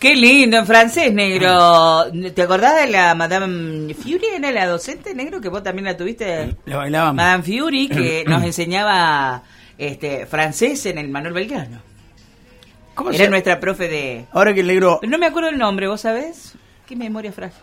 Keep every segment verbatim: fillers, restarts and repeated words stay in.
Qué lindo, en francés, negro. ¿Te acordás de la Madame Fury? ¿Era la docente, negro? Que vos también la tuviste. La bailábamos. Madame Fury, que nos enseñaba este francés en el Manuel Belgrano. ¿Cómo Era se... nuestra profe de... Ahora que el negro... No me acuerdo el nombre, ¿vos sabés? Qué memoria frágil.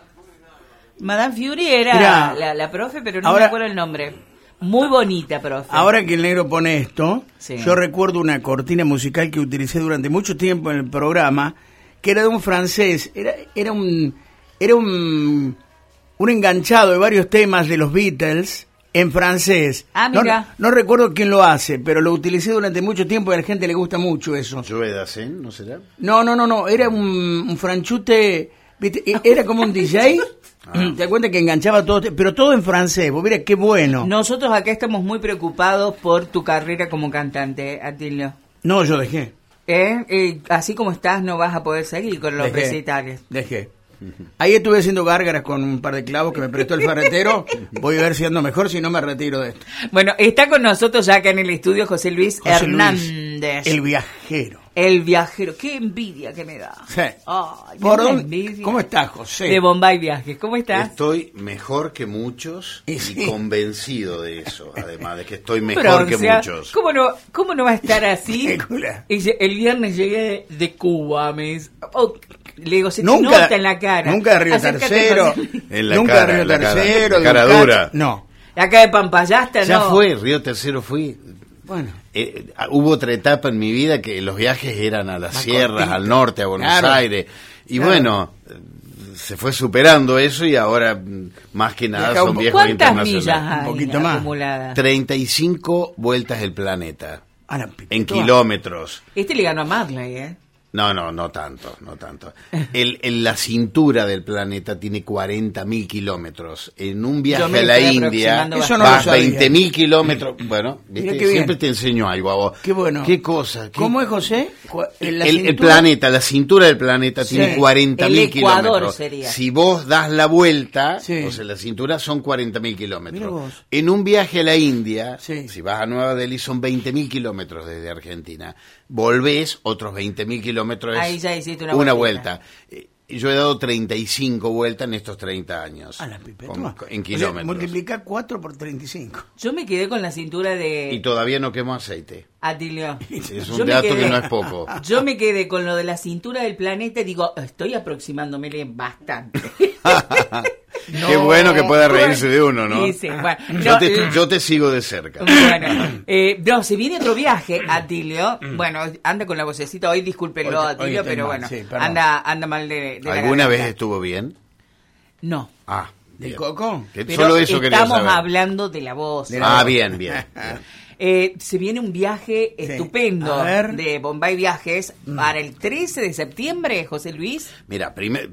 Madame Fury era Mirá, la, la profe, pero no ahora... me acuerdo el nombre. Muy bonita, profe. Ahora que el negro pone esto, sí. Yo recuerdo una cortina musical que utilicé durante mucho tiempo en el programa, que era de un francés, era era un era un un enganchado de varios temas de los Beatles en francés. Ah, mira. No, no recuerdo quién lo hace, pero lo utilicé durante mucho tiempo y a la gente le gusta mucho eso. Joe Dassin, ¿no será? No, no, no, no, era un, un franchute, ¿viste? Era como un D J. Ah. Te das cuenta que enganchaba todo, pero todo en francés. Vos mira qué bueno. Nosotros acá estamos muy preocupados por tu carrera como cantante, Atilio. No, yo dejé. ¿Eh? Eh, así como estás no vas a poder seguir con los Dejé, recitales. Dejé. Ahí estuve haciendo gárgaras con un par de clavos que me prestó el ferretero. Voy a ver si ando mejor, si no me retiro de esto. Bueno, está con nosotros ya acá en el estudio José Luis José Hernández. Luis, el viajero. El viajero. Qué envidia que me da. Sí. Ay, ¿Por me da dónde? envidia. ¿Cómo estás, José? De Bombay Viajes. ¿Cómo estás? Estoy mejor que muchos y, sí. convencido de eso, además de que estoy mejor Pero, que o sea, muchos. ¿cómo no, ¿Cómo no va a estar así? Película. Y dice, el viernes llegué de Cuba, me dice, oh, le digo, se Nunca- te nota en la cara. Nunca de Río Acércate, Tercero. José Luis. En la Nunca cara, de Río en la cara, Tercero. la cara de un dura. cacho. No. Acá de Pampayasta, Ya no. fue, Río Tercero fui. Bueno. Eh, hubo otra etapa en mi vida que los viajes eran a las Más sierras, cortito. al norte, a Buenos Claro. Aires. Y Claro. bueno, eh, se fue superando eso y ahora mm, más que nada Viaja un son po- viejos ¿Cuántas millas internacionales. hay Un poquito más. acumuladas? treinta y cinco vueltas el planeta. A la pipita. En kilómetros. Este le ganó a Marley, ¿eh? No, no, no tanto, no tanto. El, el- la cintura del planeta tiene cuarenta mil kilómetros. En un Yo viaje me a la estoy India aproximando Eso no lo vas sabía. veinte mil kilómetros. Bueno, Mira ¿viste? qué bien. Siempre te enseño algo a vos. Qué bueno. ¿Qué cosa? ¿Qué- ¿Cómo es, José? Cu- en la el, el cintura- planeta, la cintura del planeta Sí. tiene cuarenta El mil Ecuador kilómetros. sería. Si vos das la vuelta, Sí. o sea, la cintura son cuarenta mil Mira kilómetros. vos. En un viaje a la India, Sí. si vas a Nueva Delhi, son veinte mil kilómetros desde Argentina. Volvés, otros veinte mil kilómetros. Ahí ya hiciste una una vueltita. vuelta. Eh, Yo he dado treinta y cinco vueltas en estos treinta años. A la pipeta. Con- Toma. con- en O sea, kilómetros. multiplica cuatro por treinta y cinco. Yo me quedé con la cintura Y de todavía no quemo aceite. Atilio. Es Yo un me dato quedé- que no es poco. Yo me quedé con lo de la cintura del planeta y digo, estoy aproximándome bastante. Qué bueno que pueda reírse de uno, ¿no? Sí, sí, bueno, yo, no, te, eh, yo te sigo de cerca. Bueno, eh, no, se viene otro viaje, Atilio. Bueno, anda con la vocecita hoy, discúlpenlo, Hoy- hoy Atilio, estoy pero mal, bueno, sí, perdón. anda anda mal de, de la ¿Alguna vez garganta. estuvo bien? No, Ah, ¿Del bien. coco? Que pero Solo eso quería estamos saber. hablando de la voz. De la Ah, voz. bien, bien. bien. Eh, se viene un viaje Sí. estupendo A ver. de Bombay Viajes para el trece de septiembre, José Luis. Mira, primer,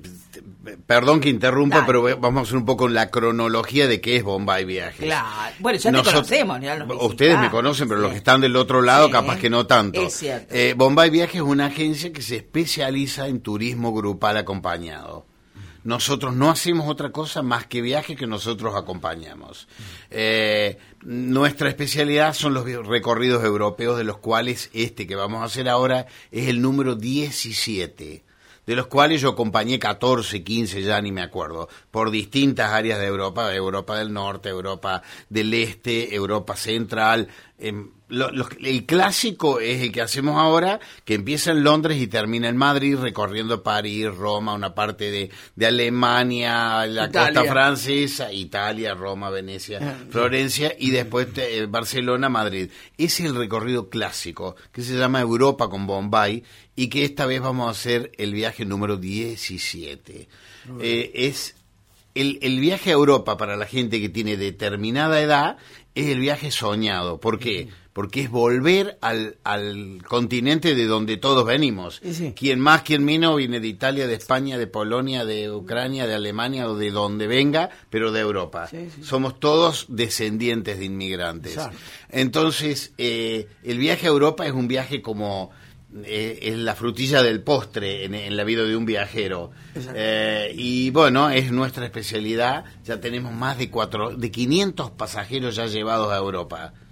perdón que interrumpa, Dale. pero vamos a hacer un poco la cronología de qué es Bombay Viajes. Claro. Bueno, ya Nosotros- te conocemos. Ya nos Ustedes me visitás. conocen, pero Sí. los que están del otro lado, Sí. capaz que no tanto. Es cierto. Eh, Bombay Viajes es una agencia que se especializa en turismo grupal acompañado. Nosotros no hacemos otra cosa más que viajes que nosotros acompañamos. Eh, nuestra especialidad son los recorridos europeos, de los cuales este que vamos a hacer ahora es el número diecisiete, de los cuales yo acompañé catorce, quince, ya ni me acuerdo, por distintas áreas de Europa, Europa del Norte, Europa del Este, Europa Central. em, lo- lo- el clásico es el que hacemos ahora, que empieza en Londres y termina en Madrid, recorriendo París, Roma, una parte de, de Alemania, la Italia. costa francesa, Italia, Roma, Venecia, Ah, Florencia y después eh, Barcelona, Madrid. Ese es el recorrido clásico, que se llama Europa con Bombay, y que esta vez vamos a hacer el viaje número diecisiete. Eh, es el, el viaje a Europa para la gente que tiene determinada edad es el viaje soñado. ¿Por qué? Porque es volver al, al continente de donde todos venimos. Sí, sí. Quien más, quien menos, viene de Italia, de España, de Polonia, de Ucrania, de Alemania o de donde venga, pero de Europa. Sí, sí. Somos todos descendientes de inmigrantes. Exacto. Entonces, eh, el viaje a Europa es un viaje como... Eh, es la frutilla del postre en, en la vida de un viajero. Exacto. Eh, y bueno, es nuestra especialidad. Ya tenemos más de cuatro, de quinientos pasajeros ya llevados a Europa.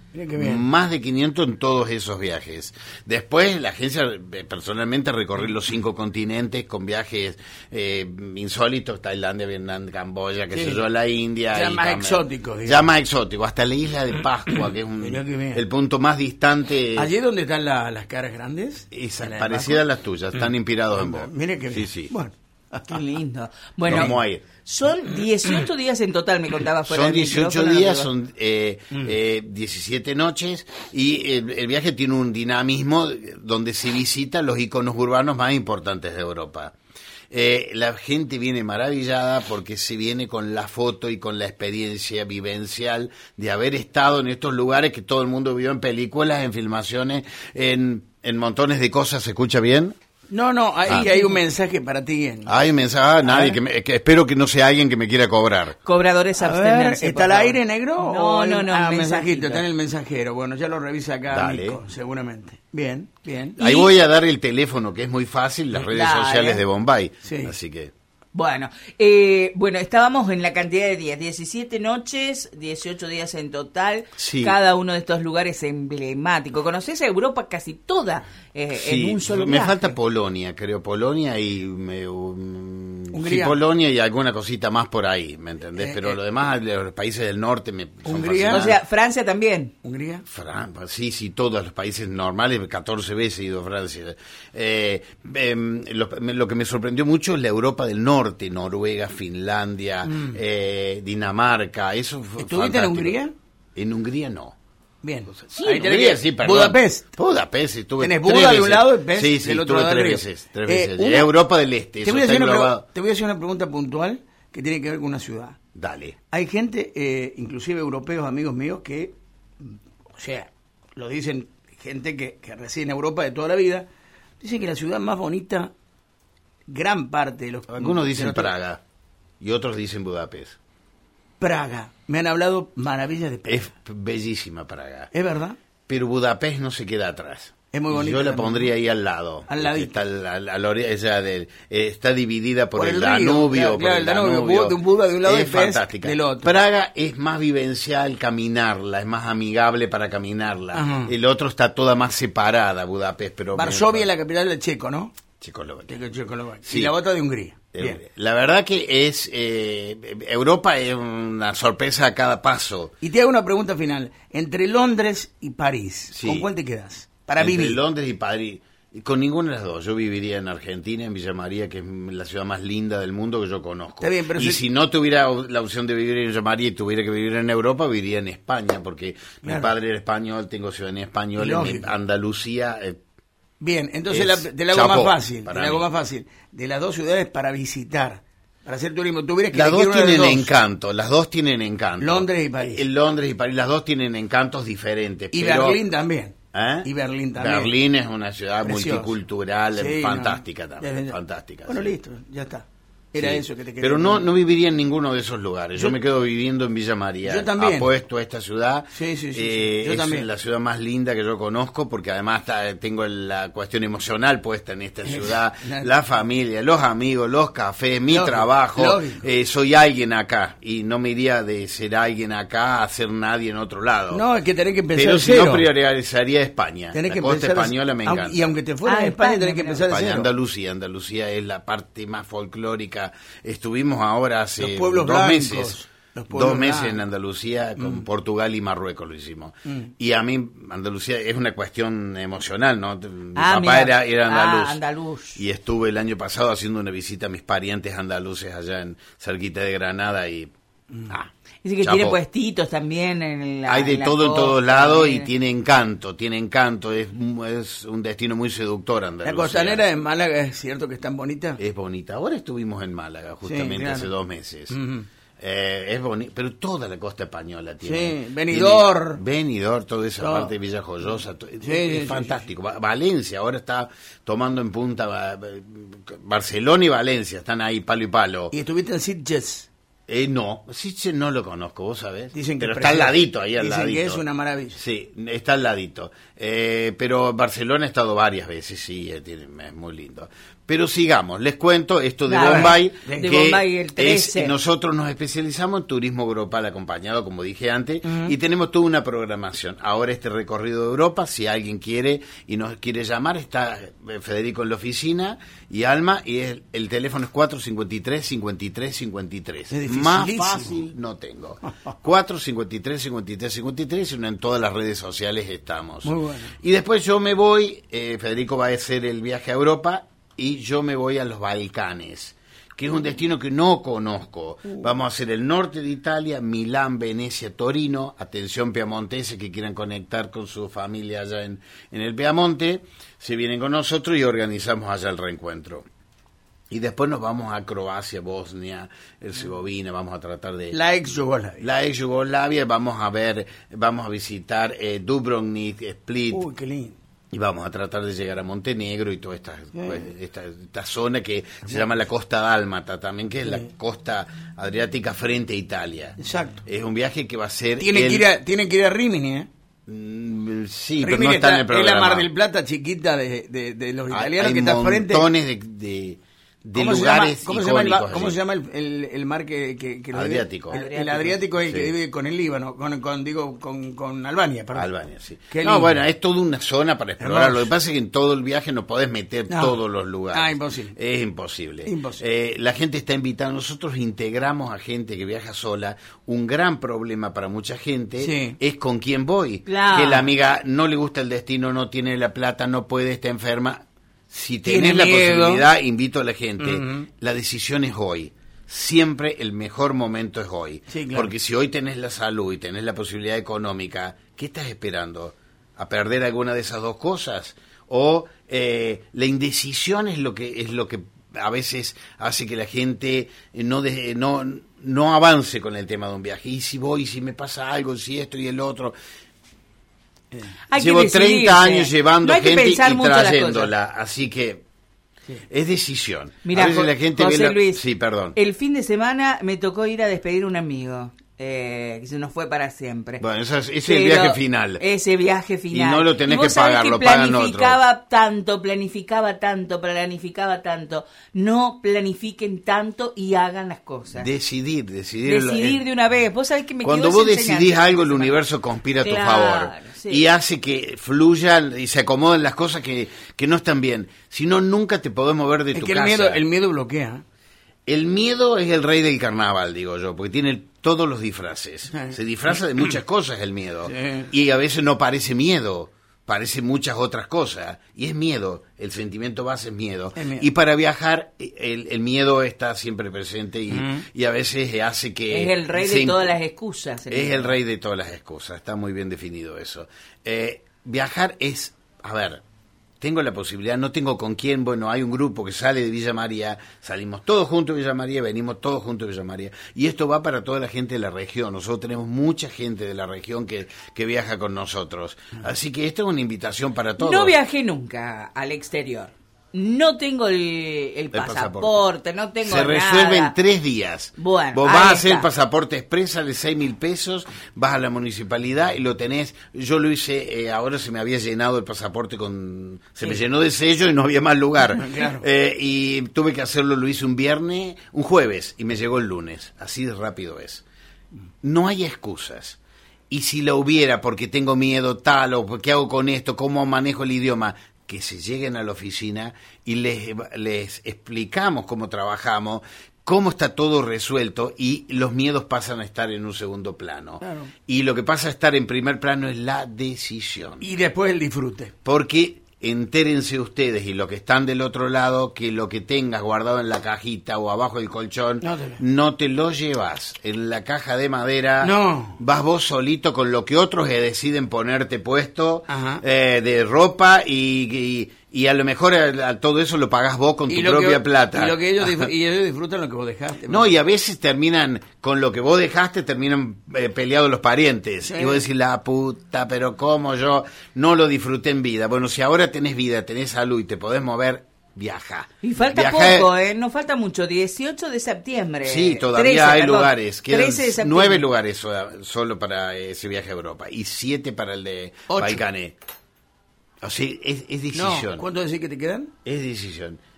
Mira qué bien. Más de quinientos en todos esos viajes. Después, la agencia, eh, personalmente, recorrí los cinco continentes con viajes eh, insólitos: Tailandia, Vietnam, Camboya, qué Sí. sé yo, la India. Ya y más Cam- exóticos, digamos. Ya más exótico, hasta la isla de Pascua, que es un- Mirá qué bien. el punto más distante. ¿Allí donde están la- las caras grandes? Esa, ¿En la de parecida a Pascua? las tuyas, están inspirados en vos. Mire qué bien. Sí, sí. Bueno. Qué lindo. Bueno, Vamos a ir. son dieciocho días en total, me contaba fuera Son del dieciocho micrófono, días, no te va- son eh, eh, diecisiete noches y el, el viaje tiene un dinamismo donde se visitan los iconos urbanos más importantes de Europa. Eh, la gente viene maravillada porque se viene con la foto y con la experiencia vivencial de haber estado en estos lugares que todo el mundo vio en películas, en filmaciones, en, en montones de cosas. ¿Se escucha bien? No, no, ahí Ah. hay un mensaje para ti. En... Hay mensaje, nadie, ver. que, me- que espero que no sea alguien que me quiera cobrar. Cobradores A ver, abstenerse. ¿está por al favor. aire, negro? No, o no, el- no. Ah, un mensajito, está en el mensajero. Bueno, ya lo revisa acá, Dale. Nico, seguramente. Bien, bien. Ahí Y- voy a dar el teléfono, que es muy fácil, las redes Dale. sociales de Bombay. Sí. Así que... Bueno, eh, bueno, estábamos en la cantidad de días, diecisiete noches, dieciocho días en total, Sí. cada uno de estos lugares emblemático. ¿Conocés a Europa casi toda eh, Sí, en un solo me viaje? falta Polonia, creo, Polonia y me, um, sí, Hungría. Polonia y alguna cosita más por ahí, ¿me entendés? Eh, Pero eh, lo demás, los países del norte me son Hungría. O fascinantes. sea, Francia también. ¿Hungría? Fran- sí, sí, todos los países normales, catorce veces he ido a Francia. Eh, em, lo, me- lo que me sorprendió mucho es la Europa del norte, Noruega, Finlandia, eh, Dinamarca, eso fue Mm. ¿Estuviste en fantástico. Hungría? En Hungría no. Bien. Sí, Ahí en tenés Hungría, que- sí, perdón. Budapest. Budapest, estuve Tenés tres Buda de un veces. lado y Pest Sí, sí, del otro estuve lado del tres río. veces. Tres Eh, veces. una- Europa del Este, Te eso voy, a está hacer una, englobado. pre- te voy a hacer una pregunta puntual que tiene que ver con una ciudad. Dale. Hay gente, eh, inclusive europeos, amigos míos, que, o sea, lo dicen gente que, que reside en Europa de toda la vida, dicen que la ciudad más bonita, gran parte de los... Algunos de dicen los- Praga y otros dicen Budapest. Praga. Me han hablado maravillas de Praga. Es bellísima Praga. ¿Es verdad? Pero Budapest no se queda atrás. Es muy bonita Yo la también. pondría ahí al lado. Al ladito. Está, al- al- a la orilla, ella del- eh, está dividida por, Por el, el río, Danubio. claro, por claro, el el Danubio, Danubio. de un Buda de un lado y es Pest fantástica. del otro. Praga es más vivencial caminarla, es más amigable para caminarla. Ajá. El otro está toda más separada, Budapest. Pero Varsovia es la capital del checo, ¿no? Checoslovaquia. Checo- Checoslovaquia. Sí. Y la otra de Hungría. Eh, Bien. La verdad que es eh, Europa es una sorpresa a cada paso. Y te hago una pregunta final. Entre Londres y París, Sí. ¿con cuál te quedas? Para Entre vivir. Londres y París. Y con ninguna de las dos. Yo viviría en Argentina, en Villa María, que es la ciudad más linda del mundo que yo conozco. Está bien, pero y si- si no tuviera la opción de vivir en Villa María y tuviera que vivir en Europa, viviría en España, porque Claro. mi padre era español, tengo ciudadanía española, en mi- Lógico. Andalucía. eh, Bien, entonces Es la, te la hago chapó más fácil. Te para la hago mí. más fácil. De las dos ciudades para visitar, para hacer turismo. Tuvieras que las elegir dos una de tienen dos. encanto, las dos tienen encanto. Londres y París. Eh, Londres y París, las dos tienen encantos diferentes. Y pero- Berlín también. ¿Eh? Y Berlín también. Berlín es una ciudad Precioso. multicultural, Sí, fantástica no. también, Ya- fantástica. Bueno, sí. listo, ya está. Era Sí. eso que te quería Pero no, decir. no viviría en ninguno de esos lugares. Yo, Yo- me quedo viviendo en Villa María. Yo también. Apuesto a esta ciudad. Sí, sí, sí, sí. Eh, Yo es también. la ciudad más linda que yo conozco porque además está- tengo la cuestión emocional puesta en esta ciudad. La familia, los amigos, los cafés, mi Lógico, trabajo. lógico. Eh, soy alguien acá y no me iría de ser alguien acá a ser nadie en otro lado. No, es que tenés que empezar Pero de si cero. no, priorizaría España. Tenés la que costa empezar a- española me aunque- encanta. Y aunque te fueras Ah, a España, España, tenés que pero- empezar de España, cero. Andalucía, Andalucía es la parte más folclórica. Estuvimos ahora hace Los pueblos dos blancos, meses, los pueblos dos meses blancos. en Andalucía con Portugal y Marruecos lo hicimos. Mm. Y a mí Andalucía es una cuestión emocional, ¿no? Mi Ah, papá mira. era, era andaluz. Ah, andaluz. Y estuve el año pasado haciendo una visita a mis parientes andaluces allá en cerquita de Granada y ah, Dice que chapó. tiene puestitos también en la Hay de en la todo en costa, todos lados y también. tiene encanto, tiene encanto, es, es un destino muy seductor Andalucía. La costanera de Málaga es cierto que es tan bonita. Es bonita. Ahora estuvimos en Málaga, justamente claro. hace dos meses. Ujú. Eh, es bonito, pero toda la costa española tiene. Sí, Benidorm. tiene- Benidorm, toda esa Todo. parte de Villa Joyosa. to- es, Sí, es sí, sí, fantástico. Va- Valencia ahora está tomando en punta. va- Barcelona y Valencia están ahí palo y palo. Y estuviste en Sitges. Eh, no, Sitges no lo conozco, vos sabés. Dicen que pero es está al precioso. ladito, ahí al Dicen ladito. que es una maravilla. Sí, está al ladito. Eh, pero Barcelona he estado varias veces, sí, eh, tiene- es muy lindo. Pero sigamos, les cuento esto de Dale. Bombay, De que Bombay el trece. es, nosotros nos especializamos en turismo grupal acompañado, como dije antes, Uh-huh. y tenemos toda una programación. Ahora este recorrido de Europa, si alguien quiere y nos quiere llamar, está Federico en la oficina y Alma, y el, el teléfono es cuatro cincuenta y tres, cincuenta y tres, cincuenta y tres. Es Más dificilísimo. fácil no tengo. cuatro cincuenta y tres, cincuenta y tres, cincuenta y tres, y en todas las redes sociales estamos. Muy bueno. Y después yo me voy, eh, Federico va a hacer el viaje a Europa, y yo me voy a los Balcanes, que es un destino que no conozco. Vamos a hacer el norte de Italia, Milán, Venecia, Torino. Atención piamonteses que quieran conectar con su familia allá en, en el Piamonte, se vienen con nosotros y organizamos allá el reencuentro. Y después nos vamos a Croacia, Bosnia, Herzegovina, vamos a tratar de... La ex Yugoslavia. La ex Yugoslavia, vamos a ver, vamos a visitar eh, Dubrovnik, Split. Uy, qué lindo. Y vamos a tratar de llegar a Montenegro y toda esta, pues, esta, esta zona que se llama la Costa Dálmata también, que es la costa adriática frente a Italia. Exacto. Es un viaje que va a ser... Tienen, el- que ir a, tienen que ir a Rimini, ¿eh? Mm, sí, pero Rimini no está en el es programa. la Mar del Plata chiquita de, de, de los Hay- italianos hay que está frente. montones de, de, de ¿Cómo se lugares llama, ¿cómo se llama, el, icónicos ba- ¿cómo allí. se llama el, el, el mar que, que, que lo divide? Adriático. El, el Adriático es el que Sí. divide con el Líbano, con, con digo, con, con Albania, perdón. Albania, sí. Qué No, lindo. bueno, es toda una zona para explorar. Hermoso. Lo que pasa es que en todo el viaje no podés meter No. todos los lugares. Ah, imposible. Es imposible. Imposible. Eh, la gente está invitada. Nosotros integramos a gente que viaja sola. Un gran problema para mucha gente Sí. es con quién voy. Claro. Que la amiga no le gusta el destino, no tiene la plata, no puede, está enferma. Si Tiene tenés la miedo. posibilidad, invito a la gente. Ujú. La decisión es hoy. Siempre el mejor momento es hoy. Sí, claro. Porque si hoy tenés la salud y tenés la posibilidad económica, ¿qué estás esperando? ¿A perder alguna de esas dos cosas? O eh, la indecisión es lo que es lo que a veces hace que la gente eh, no de- no no avance con el tema de un viaje. Y si voy, si me pasa algo, si esto y el otro. Hay que Llevo decidirse. treinta años llevando No hay que gente pensar y mucho las trayéndola, así que es decisión. Mira, a veces la gente José ve la- Luis, Sí, perdón. el fin de semana me tocó ir a despedir a un amigo eh, que se nos fue para siempre. Bueno, ese es, ese es el Pero viaje final. Ese viaje final. Y no lo tenés Y vos que sabés pagar, que lo pagan otros. planificaba tanto, planificaba tanto, planificaba tanto. No planifiquen tanto y hagan las cosas. Decidir, decidir. Decidir de una vez. Vos sabés que me Cuando quedó vos esa enseñanza decidís algo, esta el semana. universo conspira a tu Claro, favor. sí. Y hace que fluyan y se acomoden las cosas que, que no están bien. Si no, nunca te podés mover de Es tu que el casa. miedo, el miedo bloquea. El miedo es el rey del carnaval, digo yo, porque tiene todos los disfraces. Sí. Se disfraza de muchas cosas el miedo. Sí. Y a veces no parece miedo, parece muchas otras cosas. Y es miedo, el sentimiento base es miedo. Es miedo. Y para viajar, el, el miedo está siempre presente y, Ujú. y a veces hace que... Es el rey se de todas las excusas. es el rey de todas las excusas, está muy bien definido eso. Eh, viajar es, a ver, tengo la posibilidad, no tengo con quién, bueno, hay un grupo que sale de Villa María, salimos todos juntos de Villa María, venimos todos juntos de Villa María, y esto va para toda la gente de la región, nosotros tenemos mucha gente de la región que, que viaja con nosotros, así que esto es una invitación para todos. No viajé nunca al exterior. No tengo el, el pasaporte, pasaporte. no tengo Se resuelve en nada. tres días. Bueno, Vos ahí vas a hacer el está. pasaporte express, sale seis mil pesos, vas a la municipalidad y lo tenés. Yo lo hice, eh, ahora se me había llenado el pasaporte con... Se Sí. me llenó de sello y no había más lugar. Claro. Eh, y tuve que hacerlo, lo hice un viernes, un jueves, y me llegó el lunes. Así de rápido es. No hay excusas. Y si la hubiera, porque tengo miedo tal, o qué hago con esto, cómo manejo el idioma, que se lleguen a la oficina y les, les explicamos cómo trabajamos, cómo está todo resuelto y los miedos pasan a estar en un segundo plano. Claro. Y lo que pasa a estar en primer plano es la decisión. Y después el disfrute. Porque entérense ustedes y los que están del otro lado que lo que tengas guardado en la cajita o abajo del colchón No te lo- no te lo llevas en la caja de madera. No. Vas vos solito con lo que otros eh, deciden ponerte puesto Ajá. eh, de ropa y, y, y a lo mejor a, a todo eso lo pagás vos con tu Y lo propia que, plata. Y, lo que ellos, disfr- y ellos disfrutan lo que vos dejaste. No, y a veces terminan, con lo que vos dejaste, terminan eh, peleados los parientes. Sí. Y vos decís, la puta, pero cómo yo no lo disfruté en vida. Bueno, si ahora tenés vida, tenés salud y te podés mover, viaja. Y falta Viaja- poco, ¿eh? No falta mucho. dieciocho de septiembre. Sí, todavía trece, hay perdón, lugares. Quedan trece de septiembre. nueve lugares so- solo para ese viaje a Europa y siete para el de Ocho. Balcanes. O sea, es, es decisión. No, ¿cuánto decís que te quedan? Es decisión.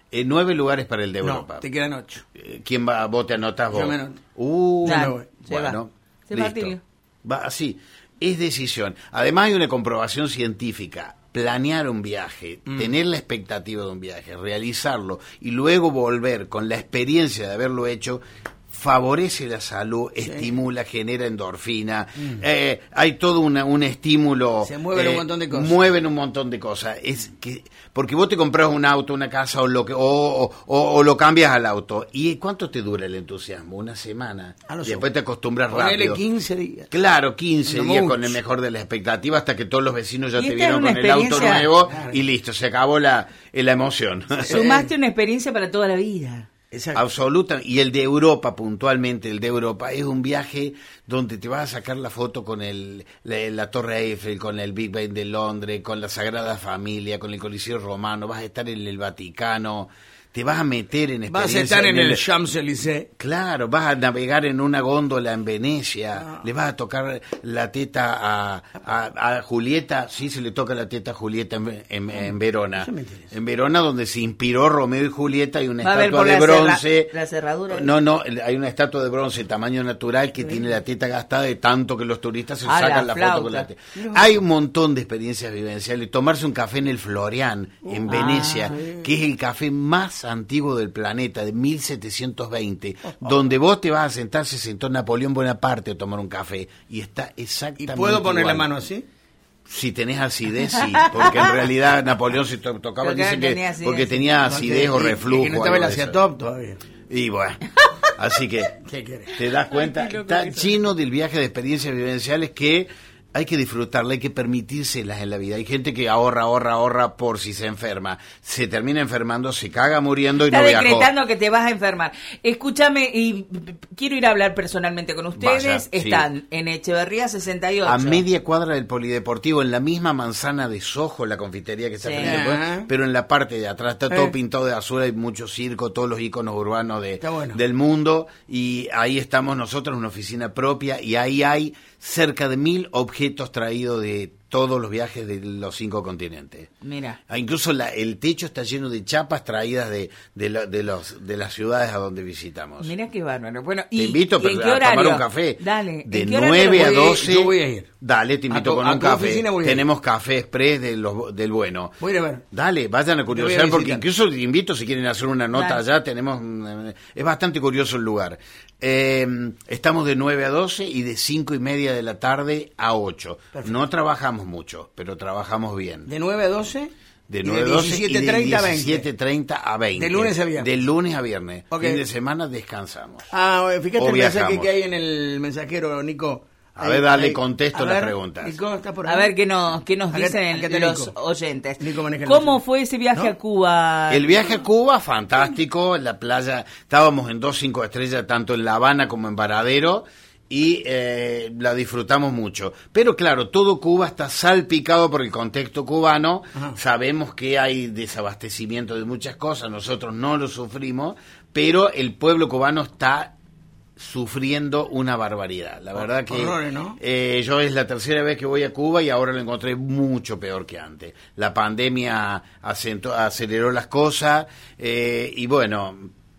Eh, nueve lugares para el de No, Europa. te quedan ocho. Eh, ¿Quién va? ¿Vos te anotás vos? Yo me anoto. Uh, Claro, bueno, se va. bueno, Se va, listo. Tilio. Va así. Es decisión. Además hay una comprobación científica. Planear un viaje, mm. tener la expectativa de un viaje, realizarlo y luego volver con la experiencia de haberlo hecho, favorece la salud, sí. estimula, genera endorfina, mm. eh, hay todo una, un estímulo. Se mueven eh, un montón de cosas. Mueven un montón de cosas. Es que porque vos te compras un auto, una casa o lo que o, o, o, o lo cambias al auto. ¿Y cuánto te dura el entusiasmo? Una semana. Ah, no y después te acostumbras rápido. quince días. Claro, quince No días mucho. con el mejor de la expectativa hasta que todos los vecinos ya Y te esta vieron es con una el auto experiencia- nuevo Claro. y listo, se acabó la, la emoción. Sumaste una experiencia para toda la vida. Exacto. Absoluta. Y el de Europa, puntualmente, el de Europa, es un viaje donde te vas a sacar la foto con el, la, la Torre Eiffel, con el Big Ben de Londres, con la Sagrada Familia, con el Coliseo Romano, vas a estar en el Vaticano, te vas a meter en Vas experiencia. a estar en el el- Champs-Élysées. Claro, vas a navegar en una góndola en Venecia, ah. le vas a tocar la teta a, a, a Julieta, sí se le toca la teta a Julieta en, en, en Verona. En Verona, donde se inspiró Romeo y Julieta, hay una Va a ver estatua por de la bronce. cerra- la cerradura. No, no, hay una estatua de bronce tamaño natural que sí. tiene la teta gastada de tanto que los turistas se Ah, sacan la la, foto con flauta. la teta. Hay un montón de experiencias vivenciales. Tomarse un café en el Florian, en Ah, Venecia, sí. que es el café más antiguo del planeta, de mil setecientos veinte, donde vos te vas a sentar, se sentó Napoleón Bonaparte a tomar un café, y está ¿Y exactamente puedo poner igual. la mano así? Si tenés acidez, sí, porque en realidad Napoleón se to- tocaba, Porque dicen tenía que acidez, porque sí. tenía acidez No, o que- reflujo. que no estaba el algo de eso. Asiatop todavía. Y bueno, así que ¿Qué querés? te das cuenta, Qué loco está que sos. lleno del viaje de experiencias vivenciales que hay que disfrutarla, hay que permitírselas en la vida. Hay gente que ahorra, ahorra, ahorra por si se enferma. Se termina enfermando, se caga muriendo y Está no viajó. decretando que te vas a enfermar. Escúchame, y p- p- quiero ir a hablar personalmente con ustedes. Vaya, sí. Están en Echeverría sesenta y ocho. A media cuadra del Polideportivo, en la misma manzana de Soho, la confitería que está Sí. frente al pueblo, Ajá. pero en la parte de atrás está Eh. todo pintado de azul, hay mucho circo, todos los iconos urbanos de, Está bueno. del mundo, y ahí estamos nosotros, una oficina propia, y ahí hay cerca de mil objetos traídos de todos los viajes de los cinco continentes. Mira. Ah, incluso la, el techo está lleno de chapas traídas de, de, lo- de, los, de las ciudades a donde visitamos. Mira qué bárbaro. Bueno, y, Te invito ¿y en pero, qué a horario? tomar un café. Dale. De ¿en qué horario nueve a voy ir? doce. Yo voy a ir. Dale, te invito A tu- con a un tu café. oficina voy a ir. Tenemos café express de los, del bueno. Voy a ir a ver. Dale, vayan a voy a curiosidad porque visitar. incluso te invito si quieren hacer una nota Claro. allá, tenemos mm, es bastante curioso el lugar. Eh, estamos de nueve a doce y de cinco y media de la tarde a ocho. Perfecto. No trabajamos mucho, pero trabajamos bien. De nueve a doce. De y nueve a de doce y diecisiete de treinta a veinte. diecisiete treinta a veinte. De lunes a viernes. De lunes a viernes. Ok. Fin de semana descansamos. Ah, bueno, fíjate O el mensaje viajamos. que hay en el mensajero, Nico. A Ahí, ver, dale, ahí. contesto A las ver, preguntas. Nico, ¿está por ahí? A ver qué nos, qué nos Acá- dicen acá está los Nico. oyentes. Nico maneja el ¿Cómo mensaje. fue ese viaje ¿No? a Cuba? El viaje a Cuba, fantástico, en la playa, estábamos en dos cinco estrellas, tanto en La Habana como en Varadero, y eh, la disfrutamos mucho. Pero claro, todo Cuba está salpicado por el contexto cubano, Ajá. sabemos que hay desabastecimiento de muchas cosas, nosotros no lo sufrimos, pero el pueblo cubano está sufriendo una barbaridad. La verdad que Horrores, ¿no? eh, yo es la tercera vez que voy a Cuba y ahora lo encontré mucho peor que antes. La pandemia acento- aceleró las cosas eh, y bueno,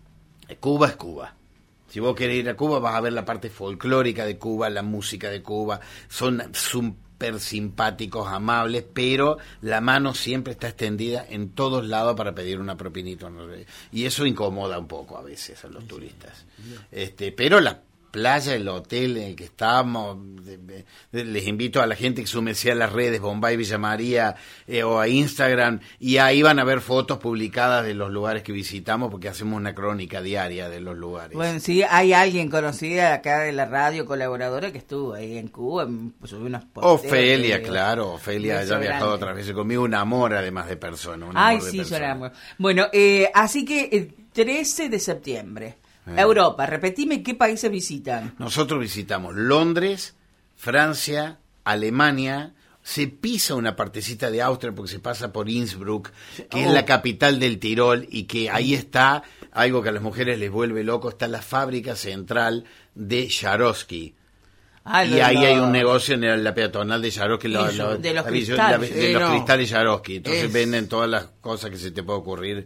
Cuba es Cuba. Si vos querés ir a Cuba vas a ver la parte folclórica de Cuba, la música de Cuba, son súper simpáticos, amables, pero la mano siempre está extendida en todos lados para pedir una propinita. ¿no? Y eso incomoda un poco a veces a los turistas. Este, pero la playa, el hotel en el que estamos, de- de- de- les invito a la gente que súmese a las redes Bombay Villa María eh, o a Instagram y ahí van a ver fotos publicadas de los lugares que visitamos porque hacemos una crónica diaria de los lugares. Bueno, sí, hay alguien conocida acá de la radio, colaboradora, que estuvo ahí en Cuba, pues, subió unos posteos Ofelia, de- claro, Ofelia beso ya ha viajado grande. otras veces conmigo, un amor además de persona. Un Ay, amor de sí, persona. lloramos. Bueno, eh, así que el trece de septiembre, Eh. Europa, repetime qué países visitan. Nosotros visitamos Londres, Francia, Alemania, se pisa una partecita de Austria porque se pasa por Innsbruck, que Oh. es la capital del Tirol y que ahí está algo que a las mujeres les vuelve loco, está la fábrica central de Swarovski. Ah, Y lo- ahí lo- hay un negocio en el- la peatonal de Swarovski, lo- Eso, lo- de los la visu- cristales. la- de Sí, los no. cristales Swarovski. Entonces Es- venden todas las cosas que se te puede ocurrir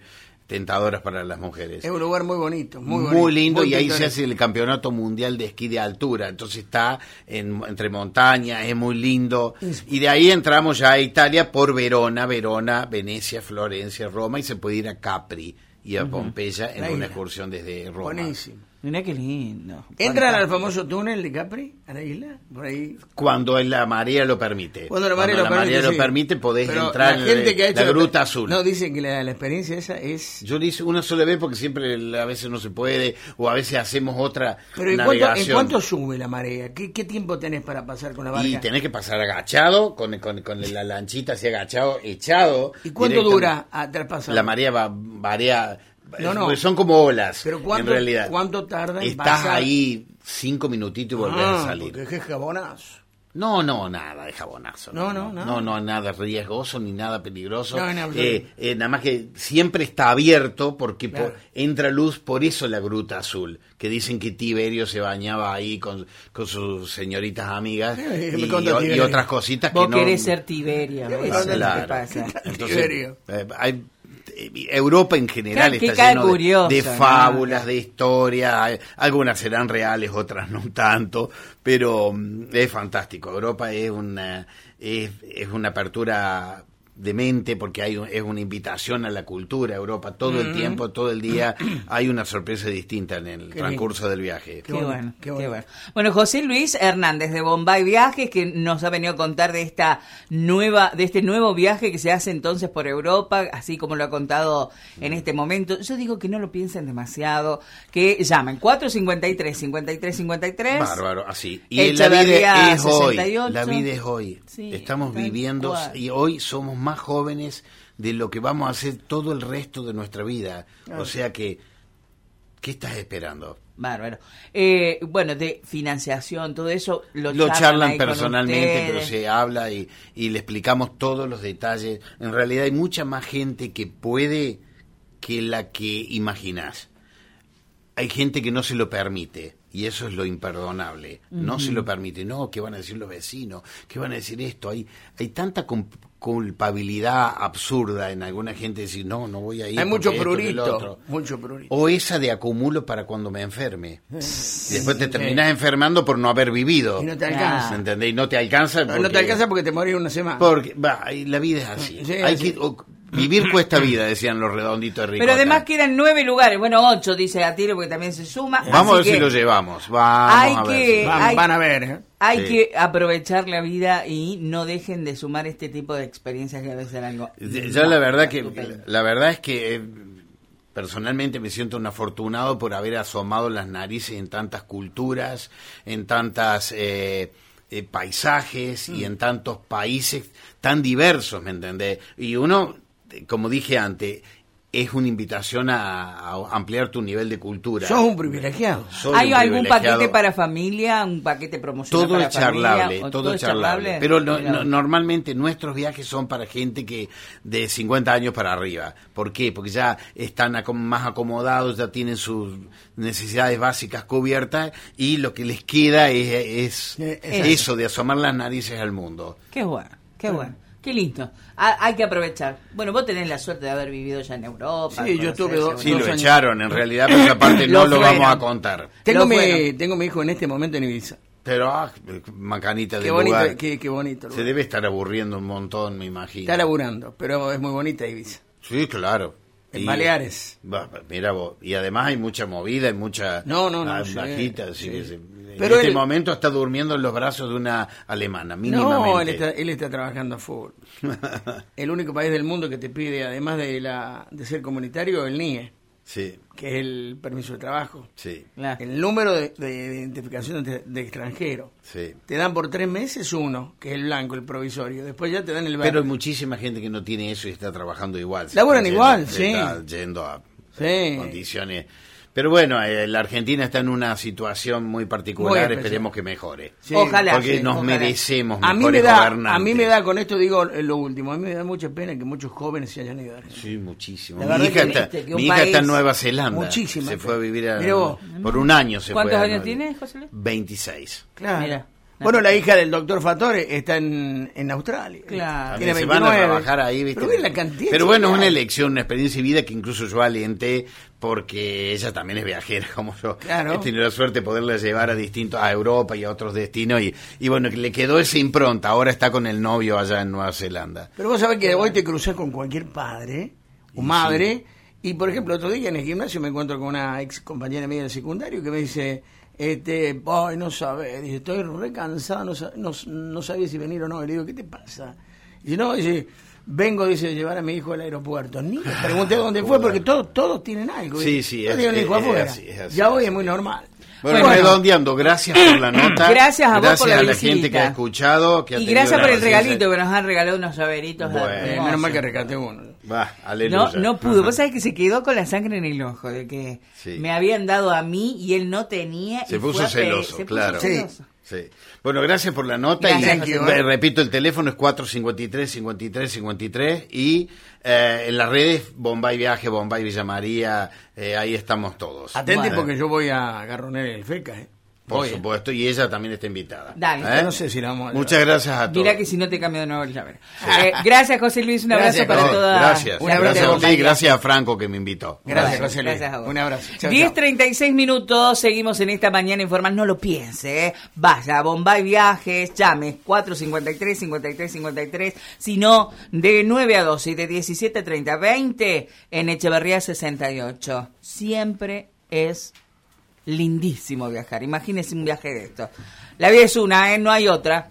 tentadoras para las mujeres. Es un lugar muy bonito, muy, muy bonito, lindo, muy y ahí pintoresco. se hace el campeonato mundial de esquí de altura, entonces está en, entre montañas, es muy lindo, y de ahí entramos ya a Italia por Verona, Verona, Venecia, Florencia, Roma, y se puede ir a Capri y a uh-huh. Pompeya en La una isla. excursión desde Roma. Buenísimo. Mirá qué lindo. ¿Entran al famoso túnel de Capri, a la isla? Por ahí. Cuando la marea lo permite. Cuando la marea, Cuando lo, la permite, marea sí. lo permite, podés Pero entrar la gente en que ha hecho la Gruta Azul. No, dicen que la, la experiencia esa es... Yo le hice una sola vez porque siempre a veces no se puede, o a veces hacemos otra Pero ¿en cuánto, navegación. ¿en cuánto sube la marea? ¿Qué, ¿Qué tiempo tenés para pasar con la barca? Y tenés que pasar agachado, con, con, con la lanchita así agachado, echado. ¿Y cuánto dura a traspasar? La marea va, varía... No, no. Son como olas, Pero ¿cuánto, en realidad. ¿cuánto tarda en Estás pasar? ahí cinco minutitos y volvés ah, a salir. Porque es jabonazo. No, no, nada de jabonazo. No, no, no, nada. no, no, nada riesgoso ni nada peligroso. No, en absoluto. eh, eh, nada más que siempre está abierto porque Claro. por- entra luz, por eso la Gruta Azul, que dicen que Tiberio se bañaba ahí con, con sus señoritas amigas Eh, y, me contó y Tiberio. otras cositas que Vos no... querés ser Tiberio. ¿Qué ¿ves? pasa? ¿Qué te Claro. pasa? Entonces, Tiberio. eh, hay- eh, Europa en general Qué- qué está cara lleno de- curiosa, de, ¿no? fábulas, de historias, hay- algunas serán reales, otras no tanto, pero mm, es fantástico. Europa es una es, es una apertura de mente porque hay un- es una invitación a la cultura. Europa todo el tiempo, todo el día hay una sorpresa distinta en el Qué transcurso del viaje. Qué, bonito, bueno, qué qué bonito. bueno. Bueno, José Luis Hernández de Bombay Viajes, que nos ha venido a contar de esta nueva, de este nuevo viaje que se hace entonces por Europa, así como lo ha contado en este momento. Yo digo que no lo piensen demasiado, que llamen cuatro cincuenta y tres, cincuenta y tres cincuenta y tres. Bárbaro, así. Y la Echeverría vida es hoy. sesenta y ocho. La vida es hoy. Sí, Estamos tal viviendo cual. y hoy somos más jóvenes de lo que vamos a hacer todo el resto de nuestra vida. O sea que, ¿qué estás esperando? Bárbaro. Eh, bueno, de financiación, todo eso lo, Lo charlan ahí con personalmente, pero ustedes. se habla y, y le explicamos todos los detalles. En realidad hay mucha más gente que puede que la que imaginás. Hay gente que no se lo permite y eso es lo imperdonable. No se lo permite. No, ¿qué van a decir los vecinos? ¿Qué van a decir esto? Hay hay tanta com- culpabilidad absurda en alguna gente de decir, no, no voy a ir. Hay mucho porque esto, que lo prurito, otro. mucho prurito. O esa de acumulo para cuando me enferme. Y después te terminás enfermando por no haber vivido. Y no te Ah. alcanza. ¿Entendés? Y no te alcanza No, porque... no te alcanza porque te morís una semana. Porque, va, y la vida es así. Sí, Hay así. que, o- vivir cuesta vida, decían los redonditos de Ricota. Pero además quedan nueve lugares, bueno, ocho dice a tiro porque también se suma. Vamos a ver así si que lo llevamos. Vamos hay a ver. que- si- Van, hay- van a ver. ¿eh? Hay Sí. que aprovechar la vida y no dejen de sumar este tipo de experiencias que a veces eran algo. Yo la verdad que Estupendo. la verdad es que eh, personalmente me siento un afortunado por haber asomado las narices en tantas culturas, en tantas eh, eh, paisajes y en tantos países tan diversos, ¿me entendés? Y uno, eh, como dije antes, es una invitación a, a ampliar tu nivel de cultura. Sos un privilegiado. Soy ¿Hay un algún privilegiado. paquete para familia, un paquete promocional Todo para es charlable, familia, o todo es charlable. Pero no- no- normalmente nuestros viajes son para gente que de cincuenta años para arriba. ¿Por qué? Porque ya están acom- más acomodados, ya tienen sus necesidades básicas cubiertas y lo que les queda es, es Eh, exacto. eso de asomar las narices al mundo. Qué bueno, qué bueno. Qué lindo. Ha- hay que aprovechar. Bueno, vos tenés la suerte de haber vivido ya en Europa. Sí, yo estuve conocer dos- Sí, Europa. lo años. echaron en realidad, pero esa parte no Lo lo fueron. vamos a contar. Tengo Lo mi, fueron. tengo mi hijo en este momento en Ibiza. Pero, ah, macanita Qué de bonito, lugar. qué, qué bonito. Se lugar. debe estar aburriendo un montón, me imagino. Está laburando, pero es muy bonita Ibiza. Sí, claro. En Y- Baleares. Va, mira vos, y además hay mucha movida, hay mucha No, no, no, ah, sí, bajita, así sí. que se- en Pero este él- momento está durmiendo en los brazos de una alemana, mínimamente. No, él está, él está trabajando a full. El único país del mundo que te pide, además de la de ser comunitario, el N I E, Sí, que es el permiso de trabajo. sí, Claro. El número de, de identificación de, de extranjero. sí. Te dan por tres meses uno, que es el blanco, el provisorio. Después ya te dan el verde. Pero hay muchísima gente que no tiene eso y está trabajando igual. Se Laburan está igual, yendo- se sí. Está yendo a Sí. condiciones. Pero bueno, eh, la Argentina está en una situación muy Muy particular, especial. esperemos que mejore. Sí. Ojalá. Porque sí, nos ojalá. merecemos A mí, mejores me da, gobernantes. a mí me da, con esto digo eh, lo último, a mí me da mucha pena que muchos jóvenes se hayan ido a Argentina. Sí, muchísimo. La Mi verdad hija, que está, viste que un mi hija está en país- Nueva Zelanda. Muchísima Se pena. fue a vivir a, Mira vos. por un año. Se ¿Cuántos fue a años Nueva- tiene, José Luis? veintiséis. Claro. Mira. Bueno, la hija del doctor Fatore está en, en Australia. Claro. Tiene Se van a veintinueve. trabajar ahí, ¿viste? Pero, ven la cantidad Pero de bueno, es chicas. una elección, una experiencia de vida que incluso yo alenté porque ella también es viajera, como yo. Claro. He tenido la suerte de poderla llevar a distintos, a Europa y a otros destinos y, y bueno, que le quedó esa impronta. Ahora está con el novio allá en Nueva Zelanda. Pero vos sabés que hoy te cruzás con cualquier padre o Y madre. Y por ejemplo, otro día en el gimnasio me encuentro con una ex compañera mía del secundario que me dice, este, ay, no sabes, dice, estoy re cansada, no, sa- no, no sabía si venir o no. Y le digo, ¿qué te pasa? Y dice, no, dice, vengo, dice, a llevar a mi hijo al aeropuerto. Ni le pregunté dónde fue, porque todos todos tienen algo. Sí, Y sí, yo es- tengo un hijo es- es afuera. así, es así, ya hoy es es muy normal. Bueno, Bueno. redondeando, gracias por la nota. Gracias a vos gracias por la a la visita. gente que ha escuchado. Que ha Y tenido gracias la por el paciencia. regalito que nos han regalado unos llaveritos. Bueno. Eh, hermosos. menos mal que rescaté uno. Va, aleluya. No, no pudo. Vos sabés que se quedó con la sangre en el ojo, de que Sí. me habían dado a mí y él no tenía. Se y puso fue a pe- celoso, se puso claro. celoso. Sí. Bueno, gracias por la nota. Gracias, y José. eh, repito, el teléfono es cuatro cincuenta y tres, cincuenta y tres, cincuenta y tres y eh, en las redes Bombay Viaje, Bombay Villa María, eh, ahí estamos todos. Atente Bueno, porque yo voy a agarroner el FECA, ¿eh? por Voy. supuesto, y ella también está invitada. Dale. ¿Eh? No sé si la vamos a Muchas gracias a todos. Mira que si no te cambio de nuevo el llavero. Eh, gracias, José Luis. Un abrazo Gracias, para No, toda gracias. Un la abrazo gente Gracias de a Bombay usted y gracias a Franco que me invitó. Gracias, Bueno, José Luis. gracias a vos. Un abrazo. Chao, diez chao. treinta y seis minutos, seguimos en esta mañana informal, no lo piense, ¿eh? Vaya a Bombay Viajes, llame cuatro cincuenta y tres, cincuenta y tres, cincuenta y tres, si no, de nueve a doce y de diecisiete a treinta a veinte en Echeverría sesenta y ocho. Siempre es lindísimo viajar, imagínese un viaje de esto. La vida es una, ¿eh? No hay otra.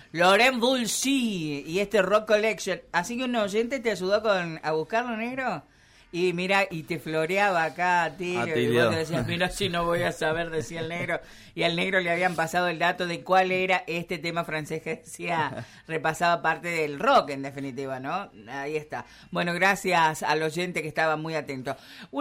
Laurent Voulzy y este Rock Collection. Así que un oyente te ayudó con a buscarlo, negro. Y mira, y te floreaba acá a ti, y vos decías, mira, si no voy a saber, decía el negro, y al negro le habían pasado el dato de cuál era este tema francés que decía, repasaba parte del rock, en definitiva, ¿no? Ahí está. Bueno, gracias al oyente que estaba muy atento.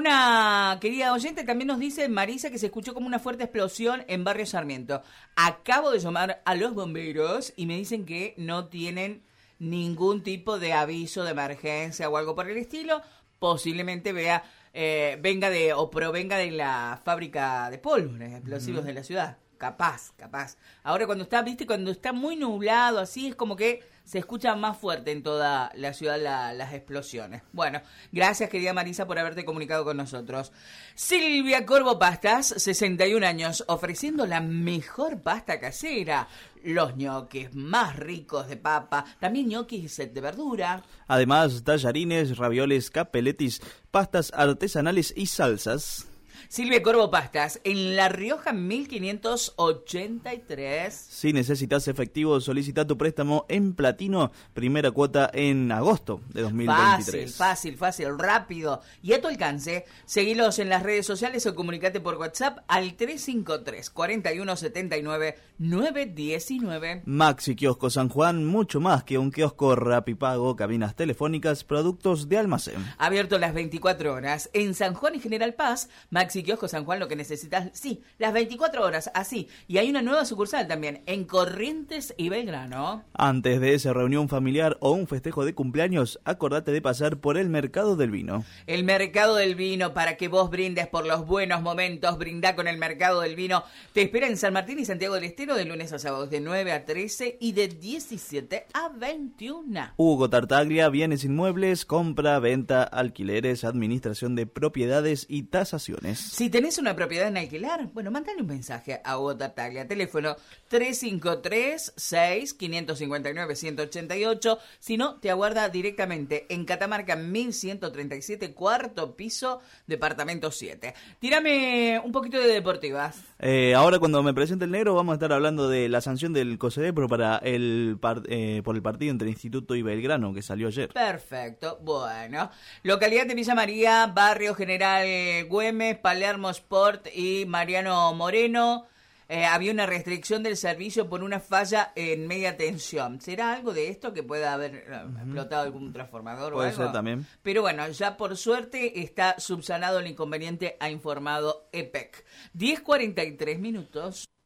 Una querida oyente también nos dice, Marisa, que se escuchó como una fuerte explosión en Barrio Sarmiento. Acabo de llamar a los bomberos y me dicen que no tienen ningún tipo de aviso de emergencia o algo por el estilo. Posiblemente vea eh, venga de o provenga de la fábrica de pólvora, explosivos uh-huh. de la ciudad. Capaz, capaz. Ahora cuando está, viste, cuando está muy nublado, así es como que se escucha más fuerte en toda la ciudad la, las explosiones. Bueno, gracias querida Marisa por haberte comunicado con nosotros. Silvia Corvo Pastas, sesenta y un años, ofreciendo la mejor pasta casera. Los ñoquis más ricos de papa, también ñoquis de verdura. Además, tallarines, ravioles, capeletis, pastas artesanales y salsas. Silvia Corvo Pastas, en La Rioja mil quinientos ochenta y tres. Si necesitas efectivo, solicita tu préstamo en platino, primera cuota en agosto de dos mil veintitrés. Fácil, fácil, fácil, rápido y a tu alcance. Seguilos en las redes sociales o comunicate por WhatsApp al tres cinco tres, cuatro uno siete nueve, nueve uno nueve. Maxi Kiosco San Juan, mucho más que un kiosco Rapipago, cabinas telefónicas, productos de almacén. Abierto las veinticuatro horas en San Juan y General Paz. Maxi Kiosco San Juan, lo que necesitas, sí, las veinticuatro horas, así. Y hay una nueva sucursal también, en Corrientes y Belgrano. Antes de esa reunión familiar o un festejo de cumpleaños, acordate de pasar por el Mercado del Vino. El Mercado del Vino, para que vos brindes por los buenos momentos, brindá con el Mercado del Vino. Te espera en San Martín y Santiago del Estero de lunes a sábados de nueve a trece y de diecisiete a veintiuno. Hugo Tartaglia, bienes inmuebles, compra, venta, alquileres, administración de propiedades y tasaciones. Si tenés una propiedad en alquilar, bueno, mandale un mensaje a Hugo Tartaglia, teléfono tres cinco tres, seis, cinco cinco nueve, uno ocho ocho, si no, te aguarda directamente en Catamarca mil ciento treinta y siete, cuarto piso, departamento siete. Tírame un poquito de deportivas. Eh, ahora cuando me presente el negro vamos a estar hablando de la sanción del COSEDEPRO para el par, eh, por el partido entre Instituto y Belgrano que salió ayer. Perfecto, bueno. Localidad de Villa María, Barrio General Güemes, Palermo Sport y Mariano Moreno. Eh, había una restricción del servicio por una falla en media tensión. ¿Será algo de esto que pueda haber uh-huh. explotado algún transformador Puede o algo? ser también. Pero bueno, ya por suerte está subsanado el inconveniente, ha informado E P E C. diez cuarenta y tres minutos.